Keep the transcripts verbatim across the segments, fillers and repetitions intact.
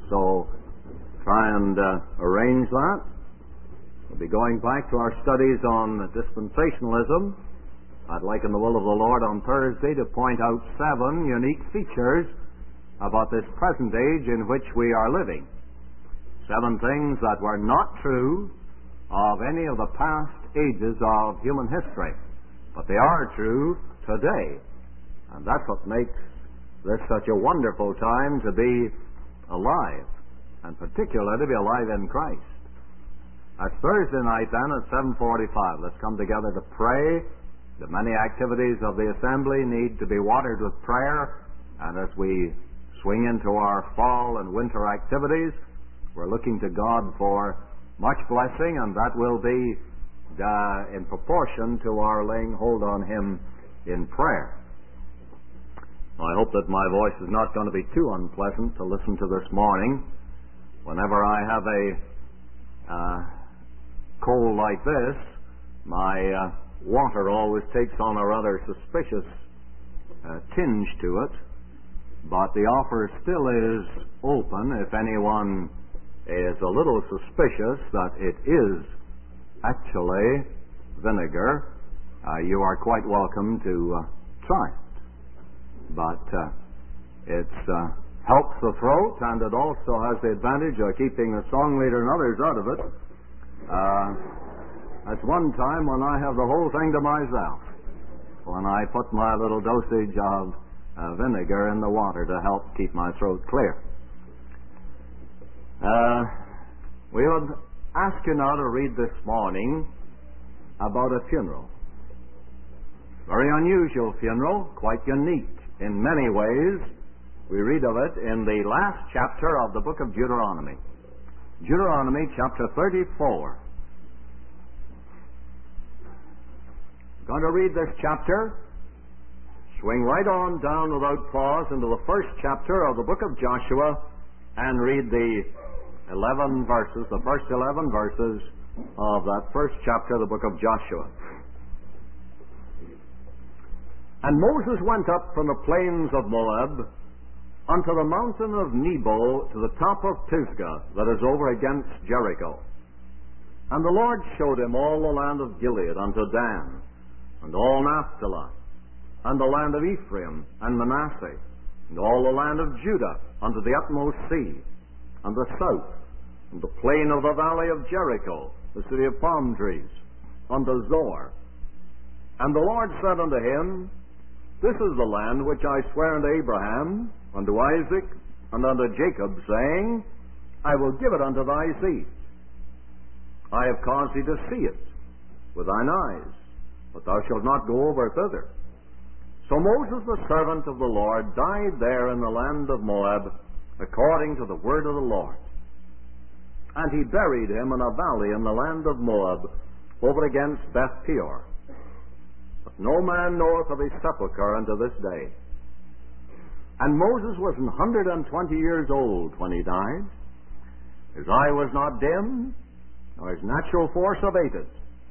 So try and uh, arrange that. We'll be going back to our studies on dispensationalism. I'd like, in the will of the Lord, on Thursday to point out seven unique features about this present age in which we are living. Seven things that were not true of any of the past ages of human history, but they are true today. And that's what makes this such a wonderful time to be alive, and particularly to be alive in Christ. That's Thursday night then at seven forty-five. Let's come together to pray. The many activities of the assembly need to be watered with prayer, and as we swing into our fall and winter activities, we're looking to God for much blessing, and that will be uh, in proportion to our laying hold on Him in prayer. I hope that my voice is not going to be too unpleasant to listen to this morning. Whenever I have a uh, cold like this, my uh, water always takes on a rather suspicious uh, tinge to it, but the offer still is open if anyone is a little suspicious that it is actually vinegar. Uh, you are quite welcome to uh, try it. But uh, it uh, helps the throat, and it also has the advantage of keeping the song leader and others out of it. Uh, that's one time when I have the whole thing to myself, when I put my little dosage of uh, vinegar in the water to help keep my throat clear. Uh, we would ask you now to read this morning about a funeral. Very unusual funeral, quite unique in many ways. We read of it in the last chapter of the book of Deuteronomy. Deuteronomy chapter thirty-four. I'm going to read this chapter, swing right on down without pause into the first chapter of the book of Joshua, and read the eleven verses, the first eleven verses of that first chapter of the book of Joshua. And Moses went up from the plains of Moab unto the mountain of Nebo to the top of Pisgah, that is over against Jericho. And the Lord showed him all the land of Gilead unto Dan, and all Naphtali, and the land of Ephraim and Manasseh, and all the land of Judah unto the utmost sea, and the south, and the plain of the valley of Jericho, the city of palm trees, unto Zoar. And the Lord said unto him, This is the land which I swear unto Abraham, unto Isaac, and unto Jacob, saying, I will give it unto thy seed. I have caused thee to see it with thine eyes, but thou shalt not go over thither. So Moses, the servant of the Lord, died there in the land of Moab, according to the word of the Lord. And he buried him in a valley in the land of Moab, over against Beth Peor. But no man knoweth of his sepulchre unto this day. And Moses was an hundred and twenty years old when he died. His eye was not dim, nor his natural force abated.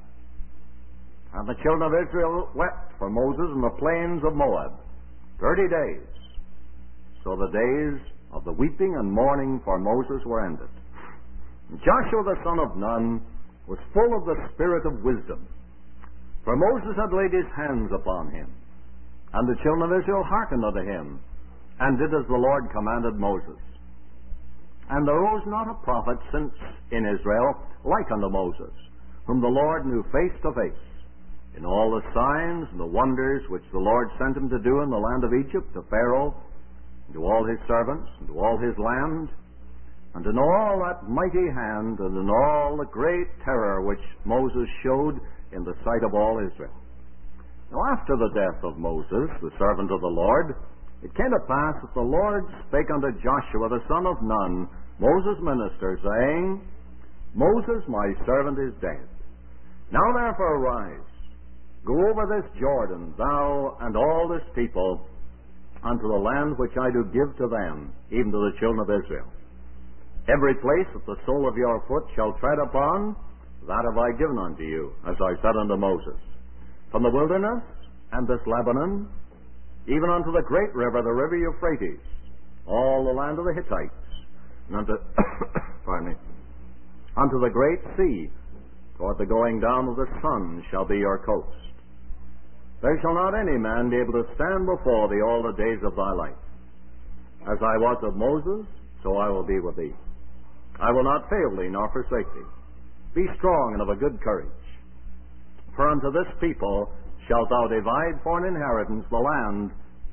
And the children of Israel wept for Moses in the plains of Moab thirty days. So the days of the weeping and mourning for Moses were ended. And Joshua the son of Nun was full of the spirit of wisdom, for Moses had laid his hands upon him. And the children of Israel hearkened unto him, and did as the Lord commanded Moses. And there arose not a prophet since in Israel like unto Moses, whom the Lord knew face to face, in all the signs and the wonders which the Lord sent him to do in the land of Egypt, to Pharaoh, and to all his servants, and to all his land, and in all that mighty hand, and in all the great terror which Moses showed in the sight of all Israel. Now after the death of Moses, the servant of the Lord, it came to pass that the Lord spake unto Joshua the son of Nun, Moses' minister, saying, Moses my servant is dead. Now therefore arise, go over this Jordan, thou and all this people, unto the land which I do give to them, even to the children of Israel. Every place that the sole of your foot shall tread upon, that have I given unto you, as I said unto Moses. From the wilderness and this Lebanon, even unto the great river, the river Euphrates, all the land of the Hittites, and unto, pardon me, unto the great sea, toward the going down of the sun shall be your coast. There shall not any man be able to stand before thee all the days of thy life. As I was with Moses, so I will be with thee. I will not fail thee nor forsake thee. Be strong and of a good courage. For unto this people shalt thou divide for an inheritance the land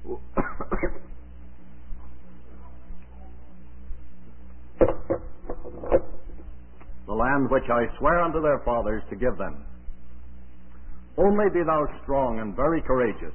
the land which I swear unto their fathers to give them. Only be thou strong and very courageous,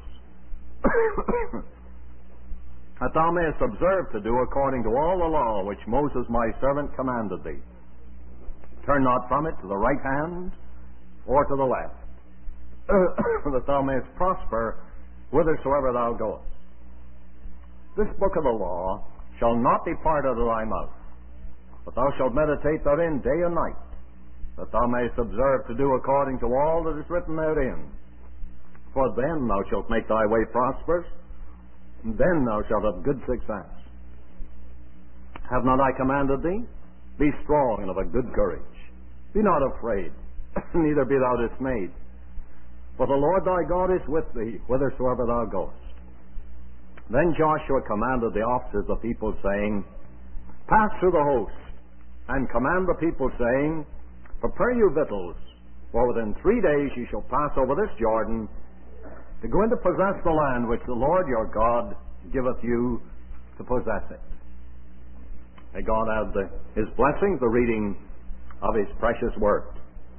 that thou mayest observe to do according to all the law which Moses my servant commanded thee. Turn not from it to the right hand or to the left, that thou mayest prosper whithersoever thou goest. This book of the law shall not depart out of thy mouth, but thou shalt meditate therein day and night, that thou mayest observe to do according to all that is written therein. For then thou shalt make thy way prosperous, and then thou shalt have good success. Have not I commanded thee? Be strong and of a good courage. Be not afraid, neither be thou dismayed. For the Lord thy God is with thee, whithersoever thou goest. Then Joshua commanded the officers of the people, saying, Pass through the host, and command the people, saying, Prepare you victuals, for within three days ye shall pass over this Jordan, to go in to possess the land which the Lord your God giveth you to possess it. May God add the, His blessing, the reading of His precious word.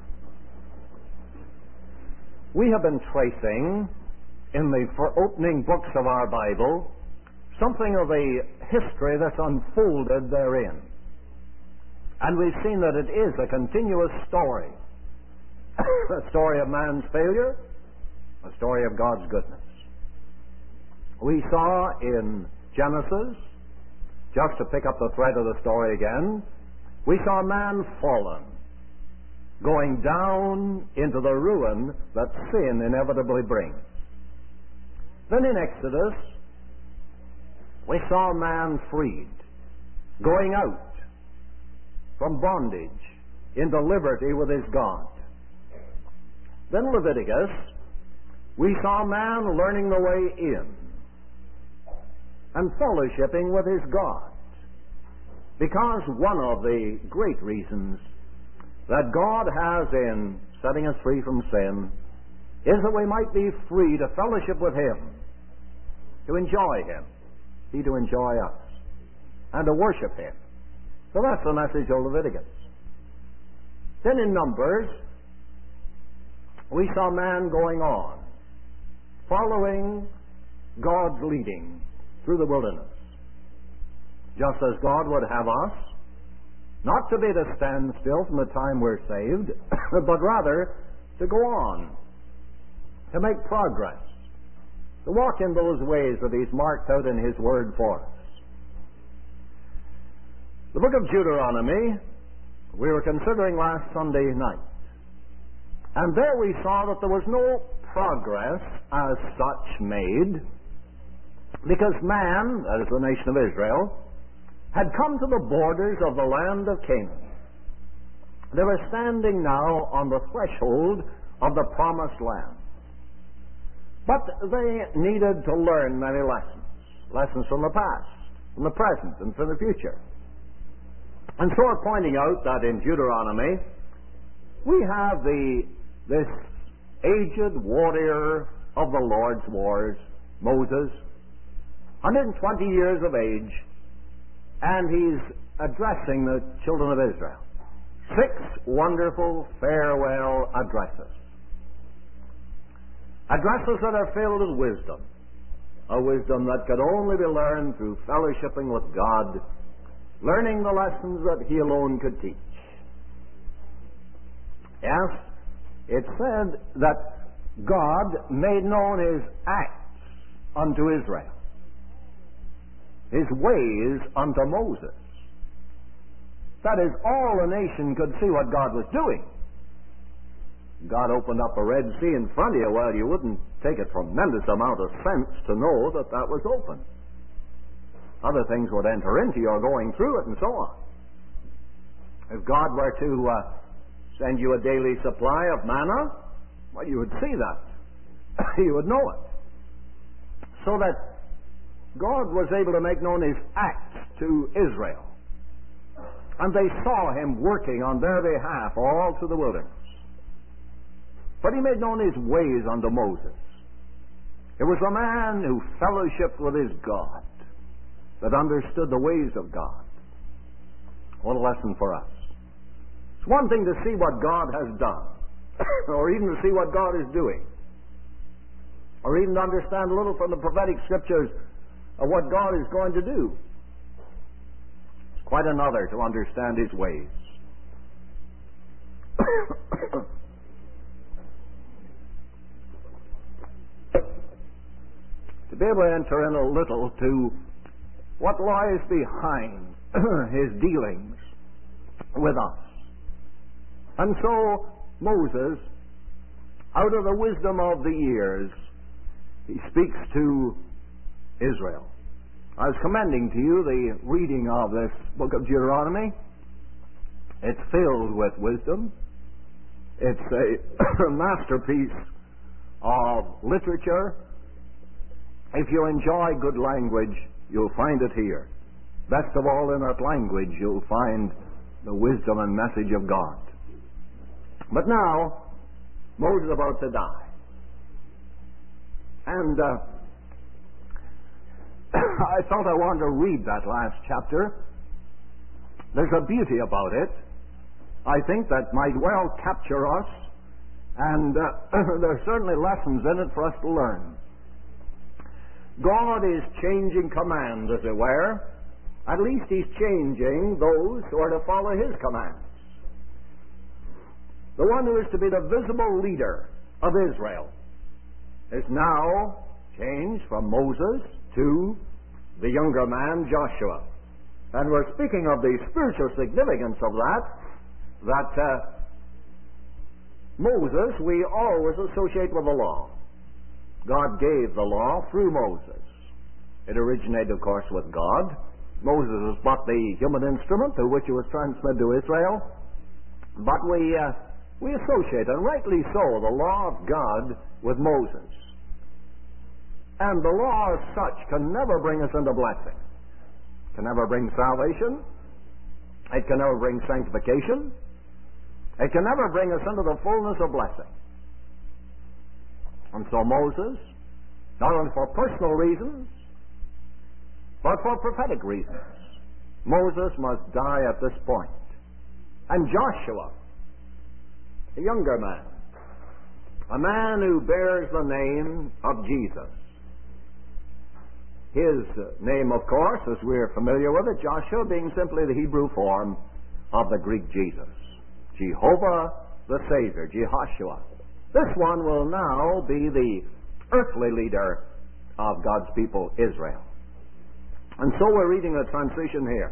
We have been tracing in the opening books of our Bible something of a history that's unfolded therein. And we've seen that it is a continuous story. A story of man's failure, a story of God's goodness. We saw in Genesis, just to pick up the thread of the story again, we saw man fallen, going down into the ruin that sin inevitably brings. Then in Exodus, we saw man freed, going out from bondage into liberty with his God. Then Leviticus, we saw man learning the way in and fellowshipping with his God. Because one of the great reasons that God has in setting us free from sin is that we might be free to fellowship with Him, to enjoy Him, He to enjoy us, and to worship Him. So that's the message of Leviticus. Then in Numbers, we saw man going on, following God's leading through the wilderness, just as God would have us, not to be to stand still from the time we're saved, but rather to go on, to make progress, to walk in those ways that He's marked out in His Word for us. The book of Deuteronomy we were considering last Sunday night. And there we saw that there was no progress as such made, because man, that is the nation of Israel, had come to the borders of the land of Canaan. They were standing now on the threshold of the promised land. But they needed to learn many lessons. Lessons from the past, from the present, and from the future. And so we're pointing out that in Deuteronomy, we have the this aged warrior of the Lord's wars, Moses, one hundred twenty years of age, and he's addressing the children of Israel. Six wonderful farewell addresses. Addresses that are filled with wisdom. A wisdom that could only be learned through fellowshipping with God, learning the lessons that He alone could teach. Yes, it said that God made known His acts unto Israel, His ways unto Moses. That is, all the nation could see what God was doing. God opened up a Red Sea in front of you. Well, you wouldn't take a tremendous amount of sense to know that that was open. Other things would enter into your going through it and so on. If God were to uh, send you a daily supply of manna, well, you would see that. You would know it. So that God was able to make known His acts to Israel. And they saw Him working on their behalf all through the wilderness. But He made known His ways unto Moses. It was a man who fellowshiped with his God, that understood the ways of God. What a lesson for us. It's one thing to see what God has done, or even to see what God is doing, or even to understand a little from the prophetic scriptures of what God is going to do. It's quite another to understand His ways. To be able to enter in a little to what lies behind His dealings with us. And so Moses, out of the wisdom of the years, he speaks to Israel. I was commending to you the reading of this book of Deuteronomy. It's filled with wisdom. It's a masterpiece of literature. If you enjoy good language, you'll find it here. Best of all, in that language, you'll find the wisdom and message of God. But now, Moses is about to die. And uh, I thought I wanted to read that last chapter. There's a beauty about it, I think, that might well capture us. And uh, there's certainly lessons in it for us to learn. God is changing commands, as it were. At least He's changing those who are to follow His commands. The one who is to be the visible leader of Israel is now changed from Moses to the younger man, Joshua. And we're speaking of the spiritual significance of that, that uh, Moses we always associate with the law. God gave the law through Moses. It originated, of course, with God. Moses was but the human instrument through which it was transmitted to Israel. But we, uh, we associate, and rightly so, the law of God with Moses. And the law as such can never bring us into blessing. It can never bring salvation. It can never bring sanctification. It can never bring us into the fullness of blessing. And so Moses, not only for personal reasons, but for prophetic reasons, Moses must die at this point. And Joshua, a younger man, a man who bears the name of Jesus. His name, of course, as we're familiar with it, Joshua, being simply the Hebrew form of the Greek Jesus. Jehovah the Savior, Jehoshua. This one will now be the earthly leader of God's people, Israel. And so we're reading a transition here.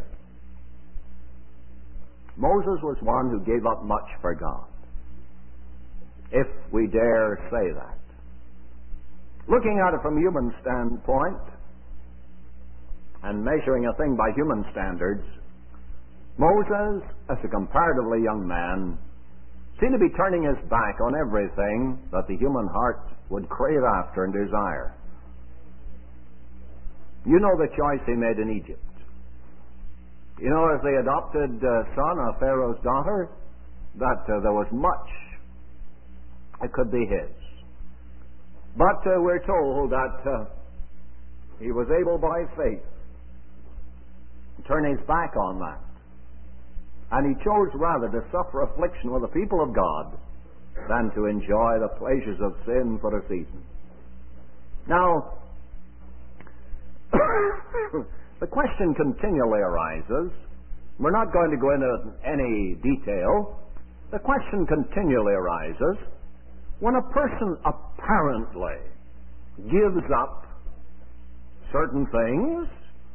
Moses was one who gave up much for God, if we dare say that. Looking at it from a human standpoint, and measuring a thing by human standards, Moses, as a comparatively young man, seemed to be turning his back on everything that the human heart would crave after and desire. You know the choice he made in Egypt. You know, as the adopted uh, son of Pharaoh's daughter, that uh, there was much that could be his. But uh, we're told that uh, he was able by faith to turn his back on that. And he chose rather to suffer affliction with the people of God than to enjoy the pleasures of sin for a season. Now, the question continually arises. We're not going to go into any detail. The question continually arises when a person apparently gives up certain things,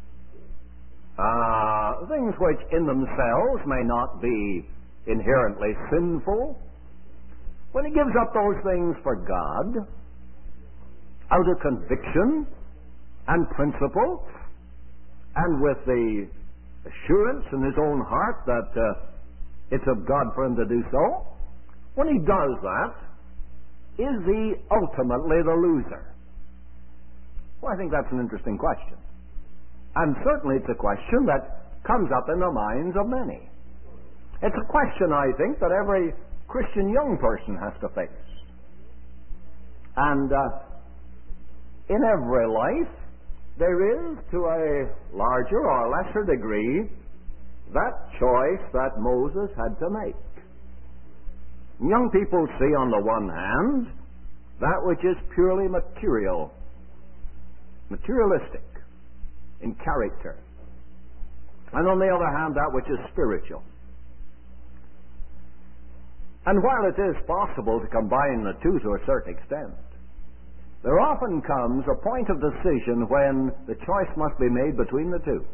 Uh, things which in themselves may not be inherently sinful, when he gives up those things for God, out of conviction and principle, and with the assurance in his own heart that uh, it's of God for him to do so. When he does that, is he ultimately the loser? Well, I think that's an interesting question. And certainly it's a question that comes up in the minds of many. It's a question, I think, that every Christian young person has to face. And uh, in every life, there is, to a larger or lesser degree, that choice that Moses had to make. Young people see, on the one hand, that which is purely material, materialistic in character, and on the other hand, that which is spiritual. And while it is possible to combine the two to a certain extent, there often comes a point of decision when the choice must be made between the two.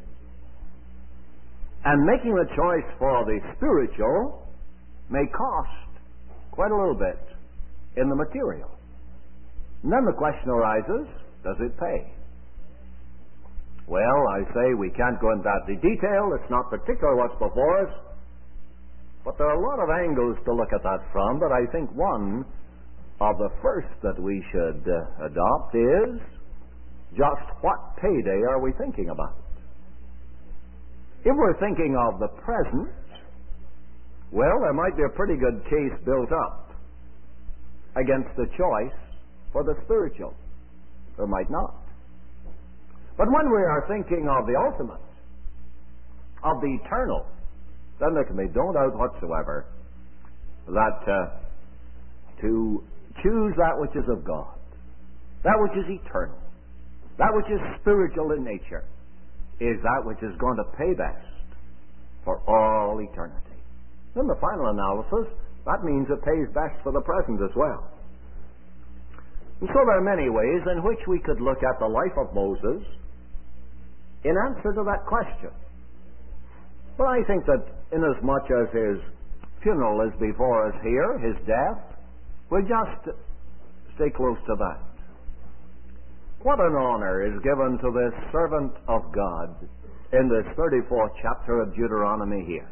And making the choice for the spiritual may cost quite a little bit in the material. And then the question arises, does it pay? Well, I say we can't go into that detail. It's not particularly what's before us. But there are a lot of angles to look at that from, but I think one of the first that we should uh, adopt is just what payday are we thinking about? If we're thinking of the present, well, there might be a pretty good case built up against the choice for the spiritual. There might not. But when we are thinking of the ultimate, of the eternal, then there can be no doubt whatsoever that uh, to choose that which is of God, that which is eternal, that which is spiritual in nature, is that which is going to pay best for all eternity. In the final analysis, that means it pays best for the present as well. And so there are many ways in which we could look at the life of Moses in answer to that question. But I think that inasmuch as his funeral is before us here, his death, we'll just stay close to that. What an honor is given to this servant of God in this thirty-fourth chapter of Deuteronomy here.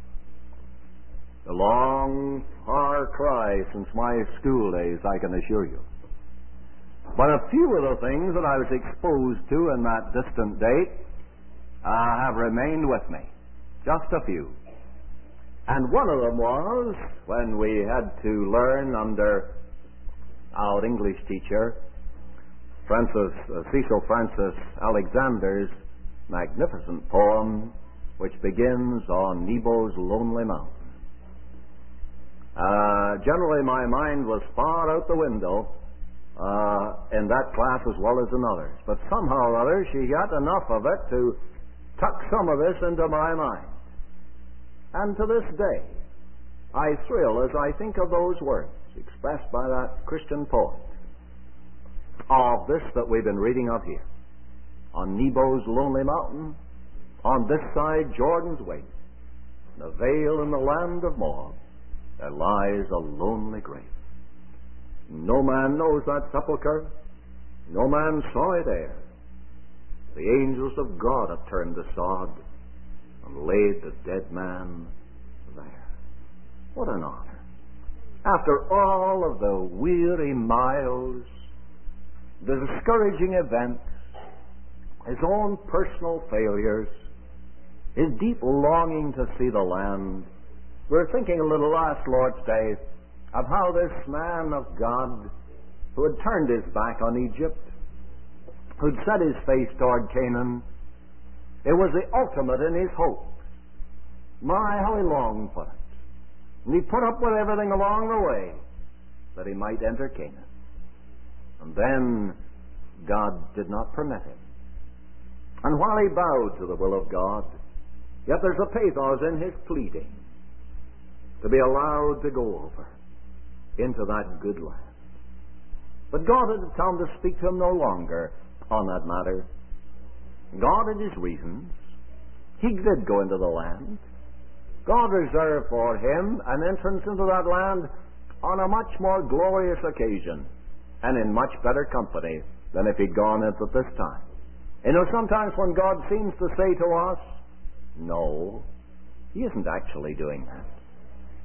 A long, far cry since my school days, I can assure you. But a few of the things that I was exposed to in that distant date uh, have remained with me. Just a few. And one of them was when we had to learn under our English teacher, Francis, uh, Cecil Francis Alexander's magnificent poem, which begins on Nebo's lonely mountain. Uh, generally, my mind was far out the window uh, in that class as well as in others. But somehow or other, she got enough of it to tuck some of this into my mind. And to this day, I thrill as I think of those words expressed by that Christian poet of this that we've been reading of here. On Nebo's lonely mountain, on this side Jordan's waste, in a vale in the land of Moab, there lies a lonely grave. No man knows that sepulchre, no man saw it ere. The angels of God have turned the sod and laid the dead man there. What an honor. After all of the weary miles, the discouraging events, his own personal failures, his deep longing to see the land, we're thinking a little last Lord's Day of how this man of God, who had turned his back on Egypt, who'd set his face toward Canaan, it was the ultimate in his hope. My, how he longed for it. And he put up with everything along the way that he might enter Canaan. And then God did not permit him. And while he bowed to the will of God, yet there's a pathos in his pleading to be allowed to go over into that good land. But God had come to speak to him no longer on that matter. God had his reasons. He did go into the land. God reserved for him an entrance into that land on a much more glorious occasion and in much better company than if he'd gone in at this time. You know, sometimes when God seems to say to us, no, he isn't actually doing that.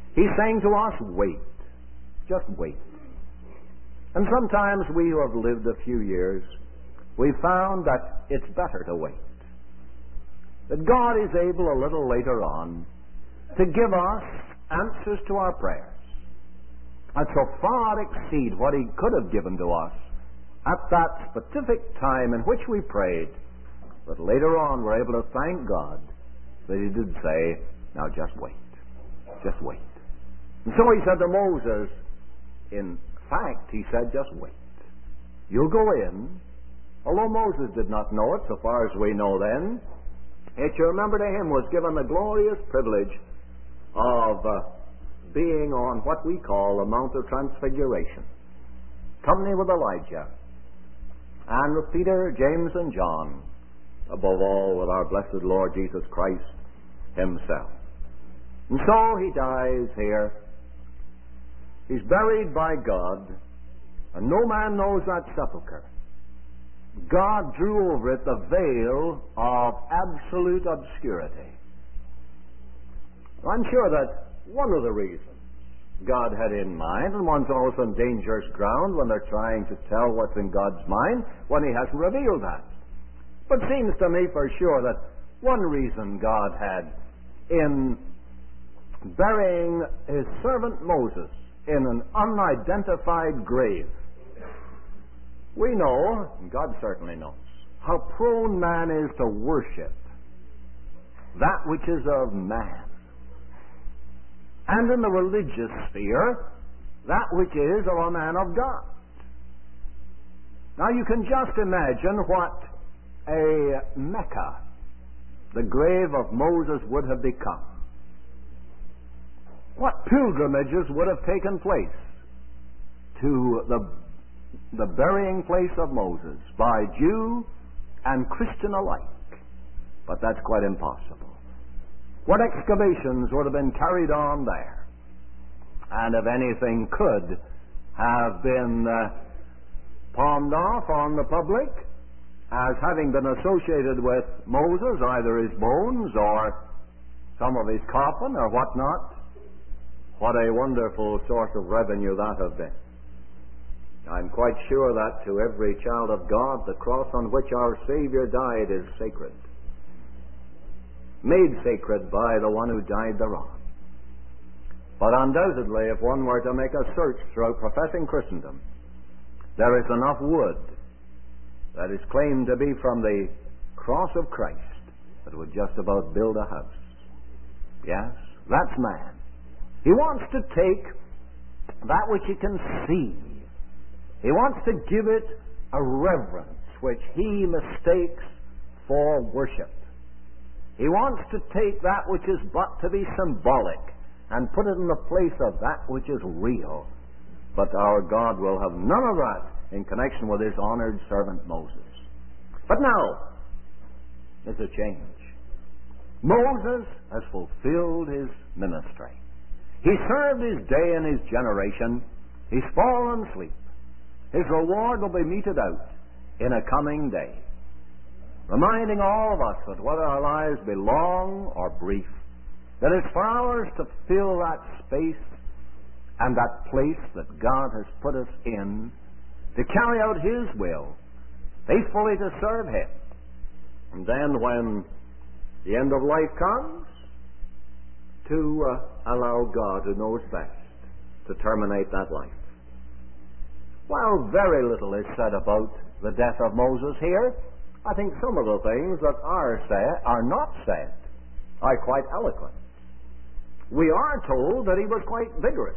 He's saying to us, wait. Just wait. And sometimes we who have lived a few years, we've found that it's better to wait. That God is able a little later on to give us answers to our prayers that so far exceed what He could have given to us at that specific time in which we prayed. But later on we're able to thank God that He did say, now just wait. Just wait. And so He said to Moses, in fact, He said, just wait. You'll go in. Although Moses did not know it, so far as we know then, yet you remember to him was given the glorious privilege of uh, being on what we call the Mount of Transfiguration, company with Elijah, and with Peter, James, and John, above all with our blessed Lord Jesus Christ Himself. And so He dies here. He's buried by God, and no man knows that sepulchre. God drew over it the veil of absolute obscurity. I'm sure that one of the reasons God had in mind, and one's always on dangerous ground when they're trying to tell what's in God's mind when He hasn't revealed that. But it seems to me for sure that one reason God had in burying His servant Moses in an unidentified grave. We know, and God certainly knows, how prone man is to worship that which is of man. And in the religious sphere, that which is of a man of God. Now you can just imagine what a Mecca, the grave of Moses, would have become. What pilgrimages would have taken place to the the burying place of Moses by Jew and Christian alike. But that's quite impossible. What excavations would have been carried on there? And if anything could have been uh, palmed off on the public as having been associated with Moses, either his bones or some of his coffin or whatnot, what a wonderful source of revenue that have been. I'm quite sure that to every child of God, the cross on which our Savior died is sacred. Made sacred by the one who died thereon. But undoubtedly, if one were to make a search throughout professing Christendom, there is enough wood that is claimed to be from the cross of Christ that would just about build a house. Yes, that's man. He wants to take that which he can see. He wants to give it a reverence which he mistakes for worship. He wants to take that which is but to be symbolic and put it in the place of that which is real. But our God will have none of that in connection with His honored servant Moses. But now, there's a change. Moses has fulfilled his ministry. He served his day and his generation. He's fallen asleep. His reward will be meted out in a coming day, reminding all of us that whether our lives be long or brief, that it's for ours to fill that space and that place that God has put us in to carry out His will, faithfully to serve Him. And then when the end of life comes, to uh, allow God, who knows best, to terminate that life. While very little is said about the death of Moses here, I think some of the things that are said, are not said, are quite eloquent. We are told that he was quite vigorous,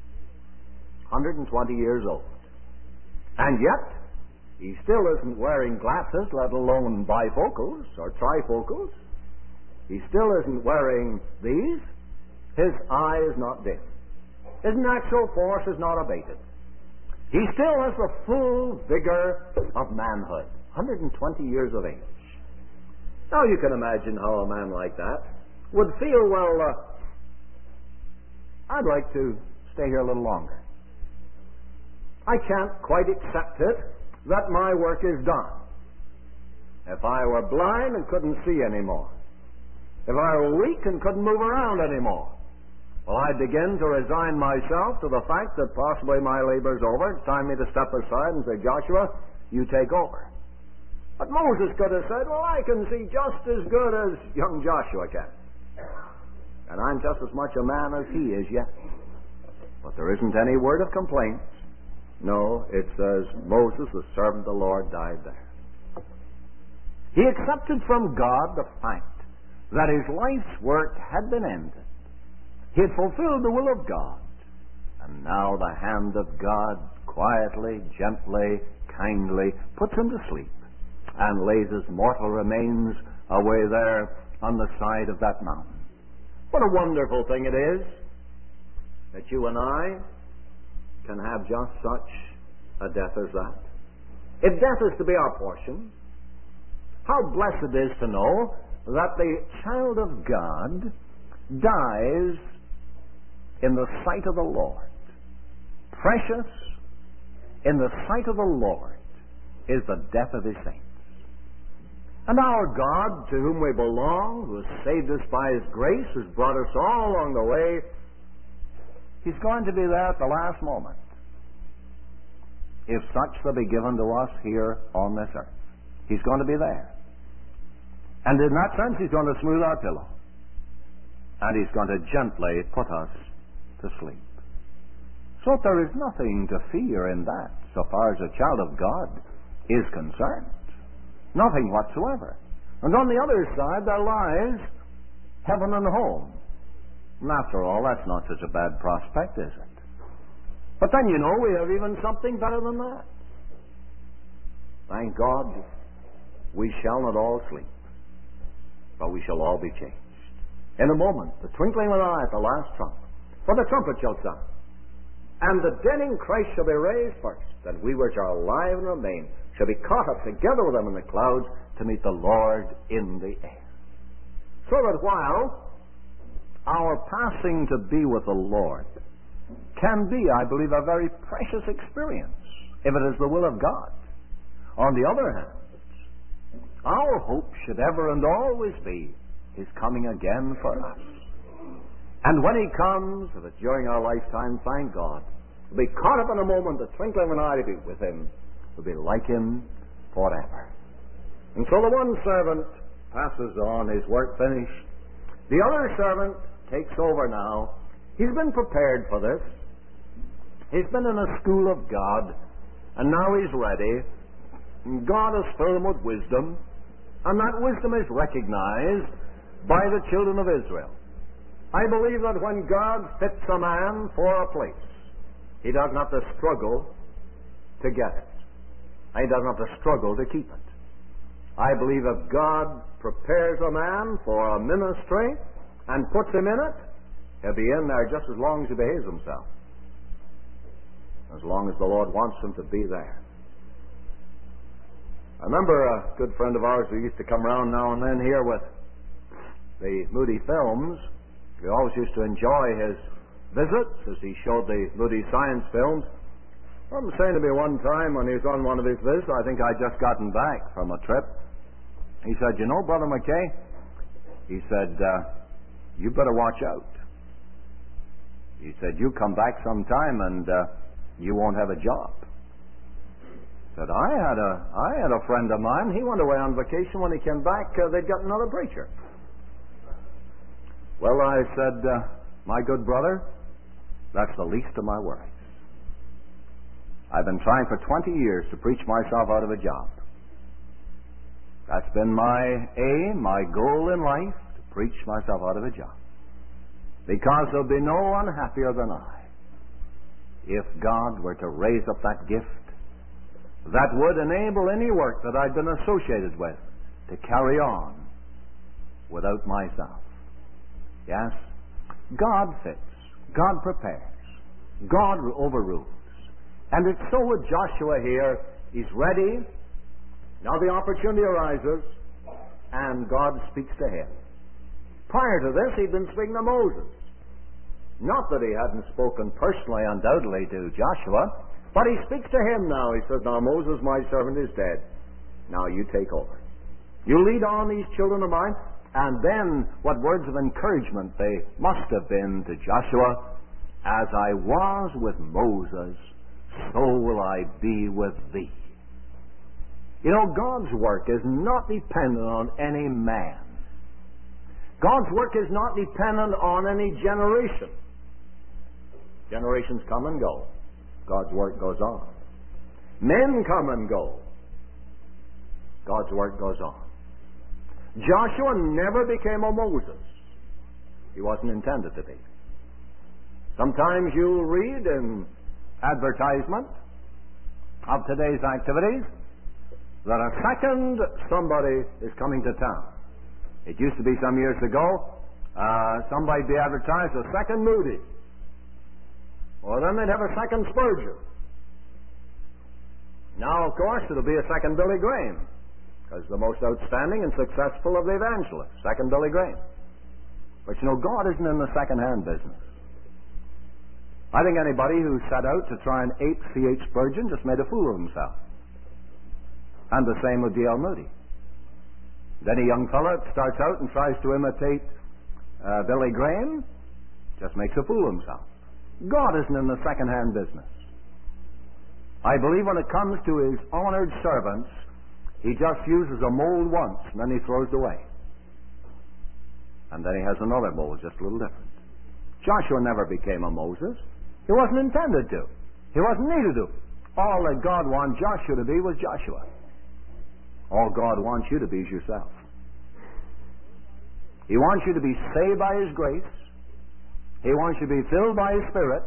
one hundred twenty years old. And yet, he still isn't wearing glasses, let alone bifocals or trifocals. He still isn't wearing these. His eye is not dim. His natural force is not abated. He still has the full vigor of manhood, one hundred twenty years of age. Now you can imagine how a man like that would feel, well, uh, I'd like to stay here a little longer. I can't quite accept it that my work is done. If I were blind and couldn't see anymore, if I were weak and couldn't move around anymore, Well, I begin to resign myself to the fact that possibly my labor's over. It's time for me to step aside and say, Joshua, you take over. But Moses could have said, well, I can see just as good as young Joshua can. And I'm just as much a man as he is yet. But there isn't any word of complaint. No, it says, Moses, the servant of the Lord, died there. He accepted from God the fact that his life's work had been ended. He had fulfilled the will of God. And now the hand of God quietly, gently, kindly puts him to sleep and lays his mortal remains away there on the side of that mountain. What a wonderful thing it is that you and I can have just such a death as that. If death is to be our portion, how blessed it is to know that the child of God dies in the sight of the Lord. Precious in the sight of the Lord is the death of his saints. And our God, to whom we belong, who has saved us by his grace, has brought us all along the way, he's going to be there at the last moment, if such shall be given to us here on this earth. He's going to be there. And in that sense, he's going to smooth our pillow. And he's going to gently put us to sleep. So there is nothing to fear in that, so far as a child of God is concerned. Nothing whatsoever. And on the other side, there lies heaven and home. And after all, that's not such a bad prospect, is it? But then, you know, we have even something better than that. Thank God, we shall not all sleep, but we shall all be changed. In a moment, the twinkling of an eye at the last trump, for the trumpet shall sound, and the dead in Christ shall be raised first, and we which are alive and remain shall be caught up together with them in the clouds to meet the Lord in the air. So that while our passing to be with the Lord can be, I believe, a very precious experience, if it is the will of God. On the other hand, our hope should ever and always be his coming again for us. And when he comes, if it's during our lifetime, thank God, we'll be caught up in a moment, the twinkling of an eye to be with him, we'll be like him forever. And so the one servant passes on, his work finished. The other servant takes over now. He's been prepared for this. He's been in a school of God, and now he's ready. And God has filled him with wisdom, and that wisdom is recognized by the children of Israel. I believe that when God fits a man for a place, he doesn't have to struggle to get it. He doesn't have to struggle to keep it. I believe if God prepares a man for a ministry and puts him in it, he'll be in there just as long as he behaves himself. As long as the Lord wants him to be there. I remember a good friend of ours who used to come around now and then here with the Moody films. We always used to enjoy his visits as he showed the Moody science films. I remember saying to me one time when he was on one of his visits, I think I'd just gotten back from a trip, he said, you know, Brother McKay, he said, uh, you better watch out. He said, you come back sometime and uh, you won't have a job. Said, I had a I had a friend of mine, he went away on vacation. When he came back, uh, they'd got another preacher. Well, I said, uh, my good brother, that's the least of my worries. I've been trying for twenty years to preach myself out of a job. That's been my aim, my goal in life, to preach myself out of a job. Because there'll be no one happier than I if God were to raise up that gift that would enable any work that I'd been associated with to carry on without myself. Yes, God fits, God prepares, God overrules. And it's so with Joshua here. He's ready. Now the opportunity arises, and God speaks to him. Prior to this, he'd been speaking to Moses. Not that he hadn't spoken personally, undoubtedly, to Joshua, but he speaks to him now. He says, now Moses, my servant, is dead. Now you take over. You lead on these children of mine, And then what words of encouragement they must have been to Joshua. As I was with Moses, so will I be with thee. You know, God's work is not dependent on any man. God's work is not dependent on any generation. Generations come and go. God's work goes on. Men come and go. God's work goes on. Joshua never became a Moses. He wasn't intended to be. Sometimes you'll read in advertisement of today's activities that a second somebody is coming to town. It used to be some years ago, uh, somebody'd be advertised a second Moody. Or then they'd have a second Spurgeon. Now, of course, it'll be a second Billy Graham, because the most outstanding and successful of the evangelists, second Billy Graham. But you know, God isn't in the second-hand business. I think anybody who set out to try and ape C H Spurgeon just made a fool of himself. And the same with D L Moody. Then a young fellow starts out and tries to imitate uh, Billy Graham, just makes a fool of himself. God isn't in the second-hand business. I believe when it comes to his honored servants, he just uses a mold once, and then he throws it away. And then he has another mold, just a little different. Joshua never became a Moses. He wasn't intended to. He wasn't needed to. All that God wanted Joshua to be was Joshua. All God wants you to be is yourself. He wants you to be saved by his grace. He wants you to be filled by his Spirit.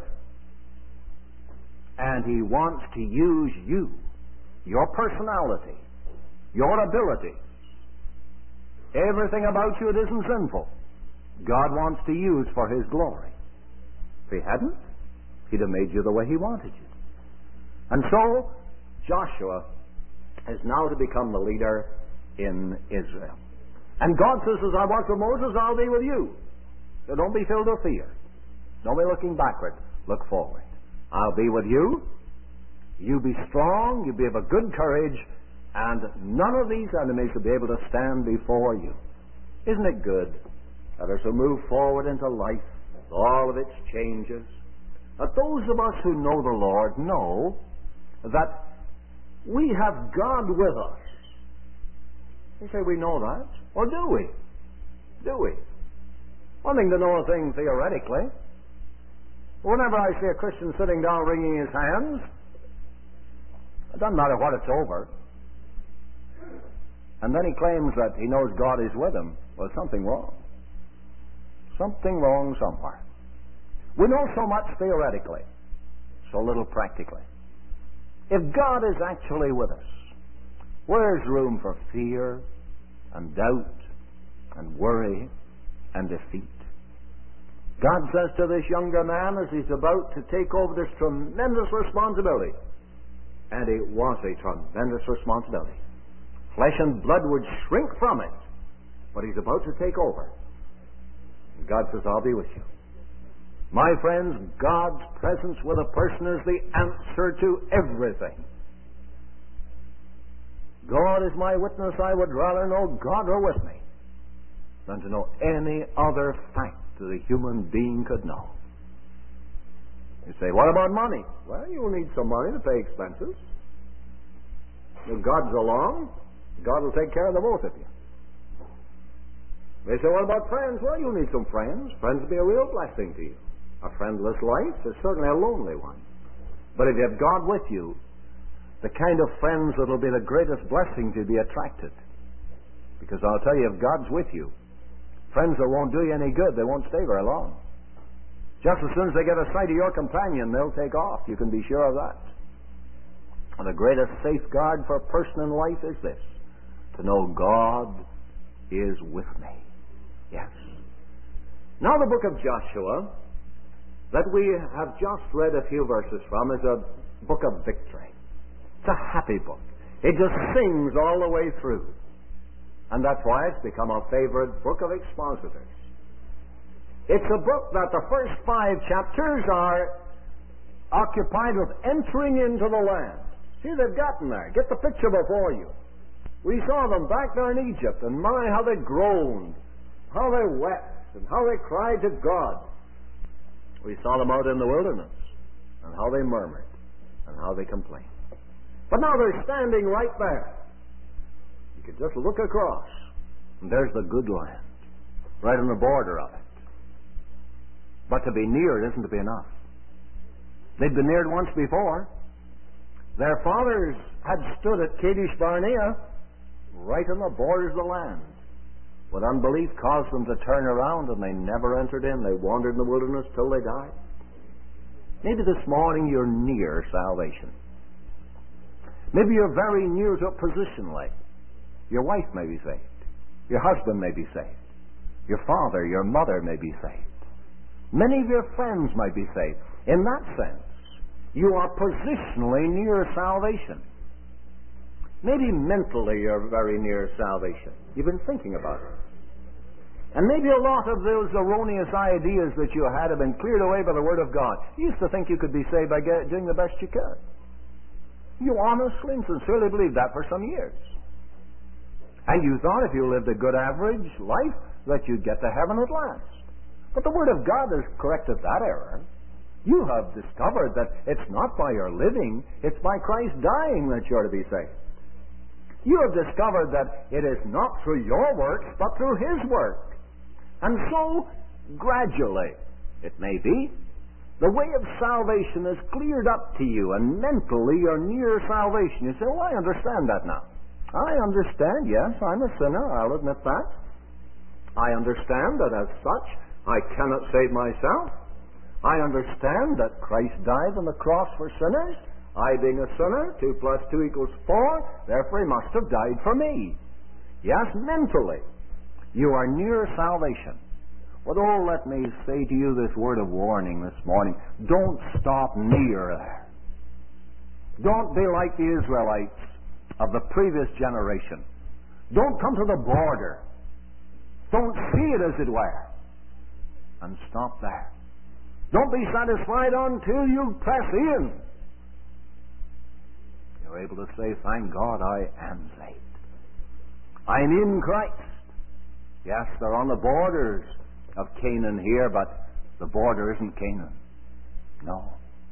And he wants to use you, your personality, your ability, everything about you that isn't sinful, God wants to use for his glory. If he hadn't, he'd have made you the way he wanted you. And so, Joshua is now to become the leader in Israel. And God says, as I was with Moses, I'll be with you. So don't be filled with fear. Don't be looking backward. Look forward. I'll be with you. You be strong. You be of a good courage. And none of these enemies will be able to stand before you. Isn't it good that as we move forward into life, with all of its changes, that those of us who know the Lord know that we have God with us. You say, we know that. Or do we? Do we? One thing to know a thing theoretically. Whenever I see a Christian sitting down wringing his hands, it doesn't matter what it's over. And then he claims that he knows God is with him. Well, something wrong. Something wrong somewhere. We know so much theoretically, so little practically. If God is actually with us, where's room for fear and doubt and worry and defeat? God says to this younger man as he's about to take over this tremendous responsibility, and it was a tremendous responsibility. Flesh and blood would shrink from it, but he's about to take over. And God says, I'll be with you. My friends, God's presence with a person is the answer to everything. God is my witness, I would rather know God were with me than to know any other fact that a human being could know. You say, what about money? Well, you'll need some money to pay expenses. If God's along, God will take care of the both of you. They say, what about friends? Well, you'll need some friends. Friends will be a real blessing to you. A friendless life is certainly a lonely one. But if you have God with you, the kind of friends that will be the greatest blessing to be attracted. Because I'll tell you, if God's with you, friends that won't do you any good, they won't stay very long. Just as soon as they get a sight of your companion, they'll take off. You can be sure of that. And the greatest safeguard for a person in life is this: to know God is with me. Yes. Now the book of Joshua that we have just read a few verses from is a book of victory. It's a happy book. It just sings all the way through. And that's why it's become a favorite book of expositors. It's a book that the first five chapters are occupied with entering into the land. See, they've gotten there. Get the picture before you. We saw them back there in Egypt, and my, how they groaned how they wept and how they cried to God. We saw them out in the wilderness and how they murmured and how they complained. But now they're standing right there. You can just look across, and there's the good land, right on the border of it. But to be near it isn't to be enough. They'd been near it once before. Their fathers had stood at Kadesh Barnea, right on the borders of the land. But unbelief caused them to turn around, and they never entered in. They wandered in the wilderness till they died. Maybe this morning you're near salvation. Maybe you're very near to a position like your wife may be saved. Your husband may be saved. Your father, your mother may be saved. Many of your friends might be saved. In that sense, you are positionally near salvation. Maybe mentally you're very near salvation. You've been thinking about it. And maybe a lot of those erroneous ideas that you had have been cleared away by the Word of God. You used to think you could be saved by get, doing the best you could. You honestly and sincerely believed that for some years. And you thought if you lived a good average life that you'd get to heaven at last. But the Word of God has corrected that error. You have discovered that it's not by your living, it's by Christ dying that you're to be saved. You have discovered that it is not through your works, but through His work. And so, gradually, it may be, the way of salvation is cleared up to you, and mentally you're near salvation. You say, well, I understand that now. I understand, yes, I'm a sinner, I'll admit that. I understand that as such, I cannot save myself. I understand that Christ died on the cross for sinners. I, being a sinner, two plus two equals four, therefore He must have died for me. Yes, mentally, you are near salvation. But oh, let me say to you this word of warning this morning. Don't stop near there. Don't be like the Israelites of the previous generation. Don't come to the border. Don't see it, as it were, and stop there. Don't be satisfied until you press in. You're able to say, thank God I am saved. I'm in Christ. Yes, they're on the borders of Canaan here, but the border isn't Canaan. No.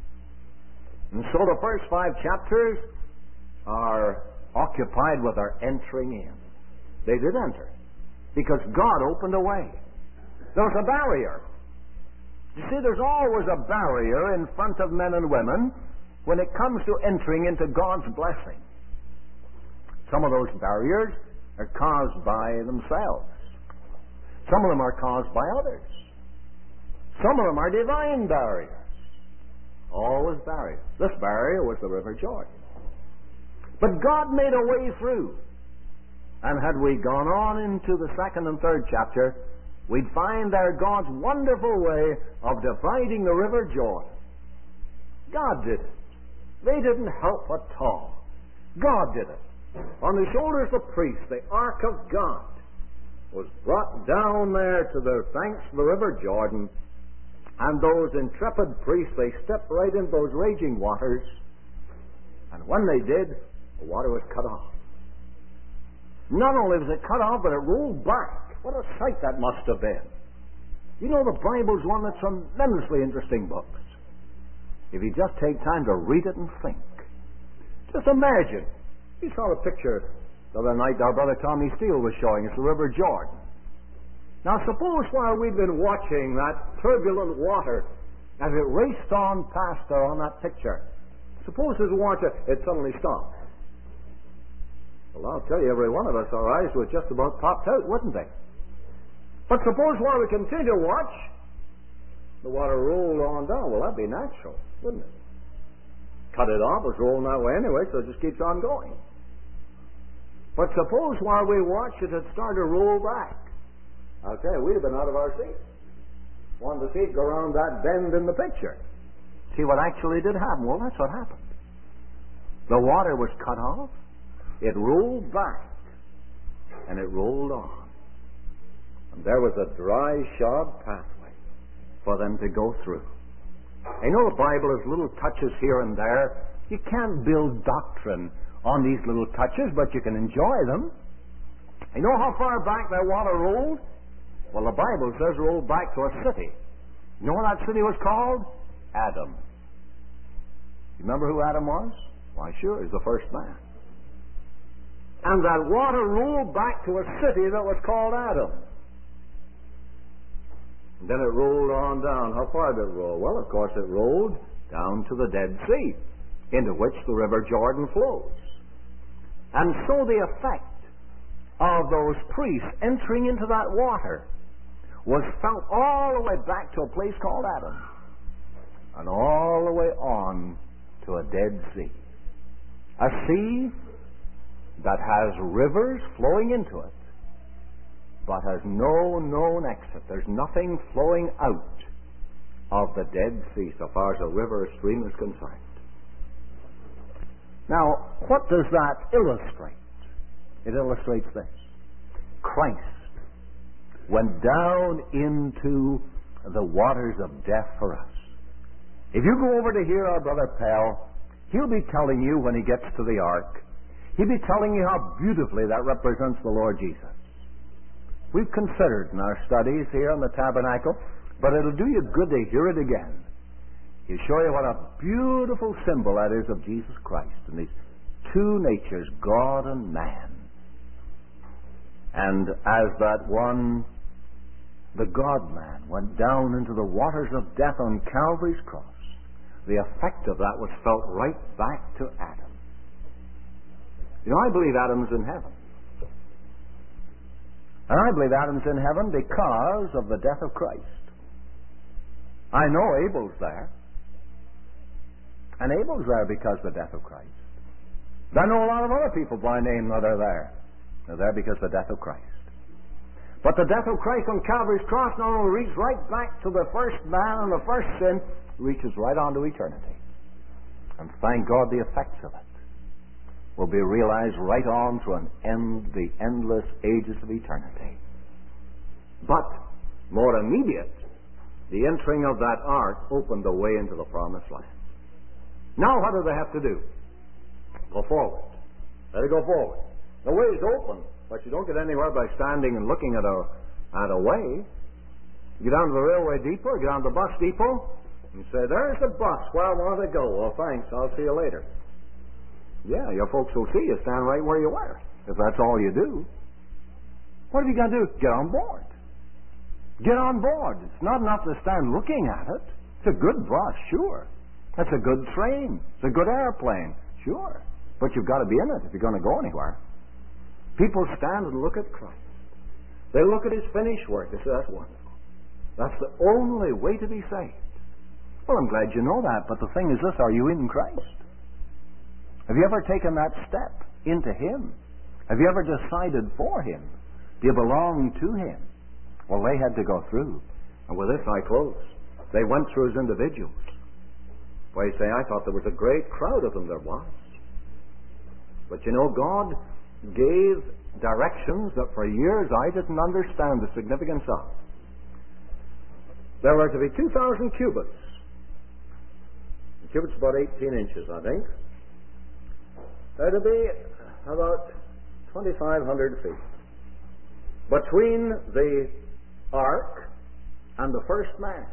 And so the first five chapters are occupied with our entering in. They did enter, because God opened a way. There was a barrier. You see, there's always a barrier in front of men and women when it comes to entering into God's blessing. Some of those barriers are caused by themselves. Some of them are caused by others. Some of them are divine barriers. Always barriers. This barrier was the River Jordan. But God made a way through. And had we gone on into the second and third chapter, we'd find there God's wonderful way of dividing the River Jordan. God did it. They didn't help at all. God did it. On the shoulders of the priest, the Ark of God was brought down there to the banks of the River Jordan, and those intrepid priests, they stepped right into those raging waters, and when they did, the water was cut off. Not only was it cut off, but it rolled back. What a sight that must have been. You know, the Bible's one of tremendously interesting books. If you just take time to read it and think. Just imagine. You saw the picture the other night our brother Tommy Steele was showing us, the River Jordan. Now suppose while we've been watching that turbulent water as it raced on past there on that picture, suppose as we watch it, it suddenly stopped. Well, I'll tell you, every one of us, our eyes would just about popped out, wouldn't they? But suppose while we continue to watch, the water rolled on down. Well, that'd be natural, wouldn't it? Cut it off, it's rolling that way anyway, so it just keeps on going. But suppose while we watch it, it started to roll back. I'll tell you, we'd have been out of our seats. Wanted to see it go around that bend in the picture. See what actually did happen. Well, that's what happened. The water was cut off. It rolled back. And it rolled on. And there was a dry shod pathway for them to go through. I know the Bible has little touches here and there. You can't build doctrine on these little touches, but you can enjoy them. You know how far back that water rolled? Well, the Bible says rolled back to a city. You know what that city was called? Adam. You remember who Adam was? Why, sure, he's the first man. And that water rolled back to a city that was called Adam. And then it rolled on down. How far did it roll? Well, of course, it rolled down to the Dead Sea, into which the River Jordan flows. And so the effect of those priests entering into that water was felt all the way back to a place called Adam, and all the way on to a Dead Sea. A sea that has rivers flowing into it, but has no known exit. There's nothing flowing out of the Dead Sea so far as a river or stream is concerned. Now, what does that illustrate? It illustrates this. Christ went down into the waters of death for us. If you go over to hear our brother Pell, he'll be telling you when he gets to the ark, he'll be telling you how beautifully that represents the Lord Jesus. We've considered in our studies here on the tabernacle, but it'll do you good to hear it again. He'll show you what a beautiful symbol that is of Jesus Christ and these two natures, God and man. And as that one, the God-man, went down into the waters of death on Calvary's cross, the effect of that was felt right back to Adam. You know, I believe Adam's in heaven. And I believe Adam's in heaven because of the death of Christ. I know Abel's there. And Abel's there because of the death of Christ. I know a lot of other people by name that are there. They're there because of the death of Christ. But the death of Christ on Calvary's cross not only reaches right back to the first man and the first sin, reaches right on to eternity. And thank God the effects of it will be realized right on to an end, the endless ages of eternity. But, more immediate, the entering of that ark opened the way into the promised land. Now what do they have to do? Go forward. Let it go forward. The way is open, but you don't get anywhere by standing and looking at a at a way. You get down to the railway depot, get down to the bus depot, and say, "There's the bus where I want to go. Well, thanks. I'll see you later." Yeah, your folks will see you stand right where you were, if that's all you do. What have you got to do? Get on board. Get on board. It's not enough to stand looking at it. It's a good bus, sure. That's a good train. It's a good airplane, sure. But you've got to be in it if you're going to go anywhere. People stand and look at Christ. They look at His finished work. They say, "That's wonderful. That's the only way to be saved." Well, I'm glad you know that, but the thing is this, are you in Christ? Have you ever taken that step into Him? Have you ever decided for Him? Do you belong to Him? Well, they had to go through. And with this I close. They went through as individuals. Why, you say, I thought there was a great crowd of them. There was. But you know, God gave directions that for years I didn't understand the significance of. There were to be two thousand cubits. The cubit's about eighteen inches, I think. There to be about twenty-five hundred feet between the ark and the first man.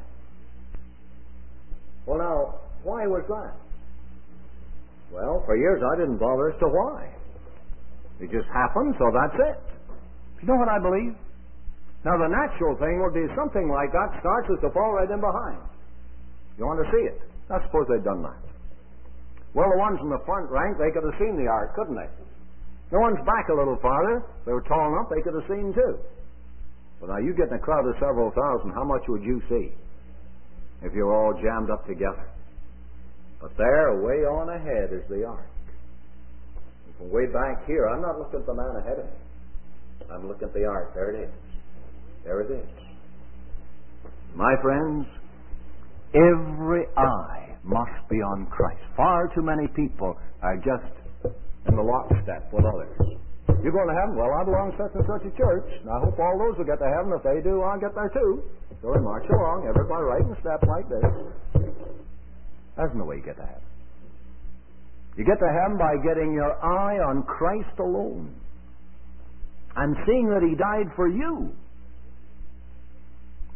Well, now, why was that? Well, for years I didn't bother as to why. It just happened, so that's it. You know what I believe? Now, the natural thing would be something like that starts us to fall right in behind. You want to see it? I suppose they'd done that. Well, the ones in the front rank, they could have seen the ark, couldn't they? The ones back a little farther, they were tall enough, they could have seen too. But now, you get in a crowd of several thousand, how much would you see if you were all jammed up together? But there, way on ahead, is the ark. And from way back here, I'm not looking at the man ahead of me. I'm looking at the ark. There it is. There it is. My friends, every eye must be on Christ. Far too many people are just in the lockstep with others. You're going to heaven? Well, I belong to such and such a church, and I hope all those will get to heaven. If they do, I'll get there too. So they march along, everybody right in step like this. That's not the way you get to heaven. You get to heaven by getting your eye on Christ alone and seeing that He died for you.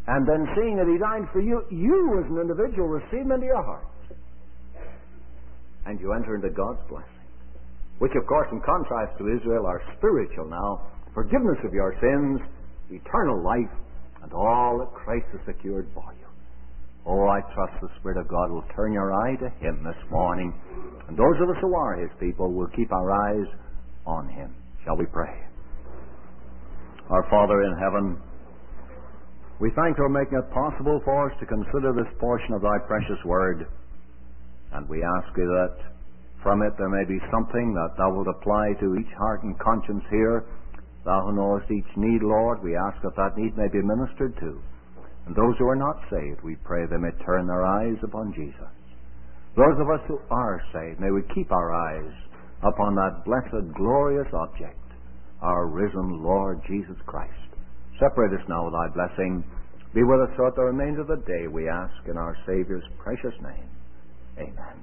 And then seeing that he died for you, you as an individual receive him into your heart. And you enter into God's blessing. Which, of course, in contrast to Israel, are spiritual now. Forgiveness of your sins, eternal life, and all that Christ has secured for you. Oh, I trust the Spirit of God will turn your eye to him this morning. And those of us who are his people will keep our eyes on him. Shall we pray? Our Father in heaven, we thank you for making it possible for us to consider this portion of thy precious word. And we ask you that from it there may be something that thou wilt apply to each heart and conscience here. Thou who knowest each need, Lord, we ask that that need may be ministered to. And those who are not saved, we pray they may turn their eyes upon Jesus. Those of us who are saved, may we keep our eyes upon that blessed, glorious object, our risen Lord Jesus Christ. Separate us now with thy blessing. Be with us throughout the remainder of the day, we ask in our Saviour's precious name. Amen.